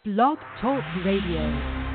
Blog Talk Radio.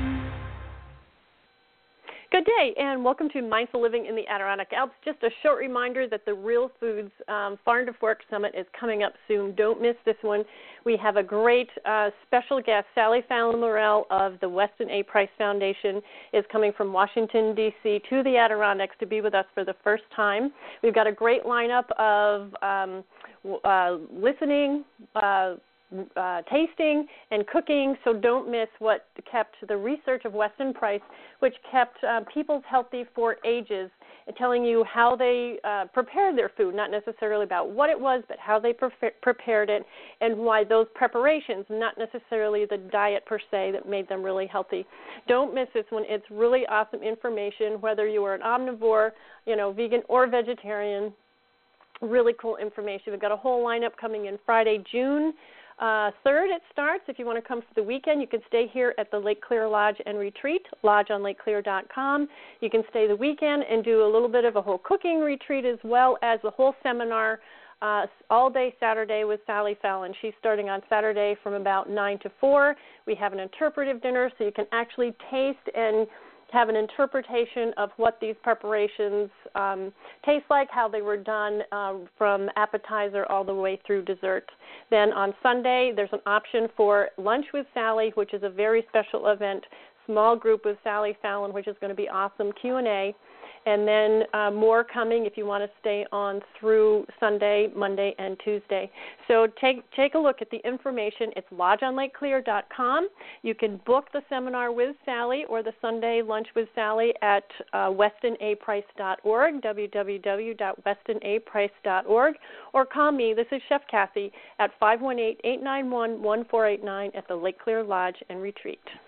Good day, and welcome to Mindful Living in the Adirondack Alps. Just a short reminder that the Real Foods Farm to Fork Summit is coming up soon. Don't miss this one. We have a great special guest. Sally Fallon Morell of the Weston A. Price Foundation is coming from Washington, D.C. to the Adirondacks to be with us for the first time. We've got a great lineup of listening, tasting and cooking, so don't miss what kept the research of Weston Price, which kept people's healthy for ages, and telling you how they prepared their food, not necessarily about what it was, but how they prepared it, and why those preparations, not necessarily the diet per se, that made them really healthy. Don't miss this one. It's really awesome information, whether you are an omnivore, vegan or vegetarian. Really cool information. We've got a whole lineup coming in Friday, June 3rd it starts. If you want to come for the weekend, you can stay here at the Lake Clear Lodge and Retreat, lodgeonlakeclear.com. You can stay the weekend and do a little bit of a whole cooking retreat as well as the whole seminar all day Saturday with Sally Fallon. She's starting on Saturday from about 9 to 4. We have an interpretive dinner so you can actually taste and have an interpretation of what these preparations taste like, how they were done from appetizer all the way through dessert. Then on Sunday, there's an option for Lunch with Sally, which is a very special event, small group with Sally Fallon, which is going to be awesome, Q&A. And then more coming if you want to stay on through Sunday, Monday, and Tuesday. So take a look at the information. It's lodgeonlakeclear.com. You can book the seminar with Sally or the Sunday lunch with Sally at westonaprice.org, www.westonaprice.org, or call me, this is Chef Kathy, at 518-891-1489 at the Lake Clear Lodge and Retreat.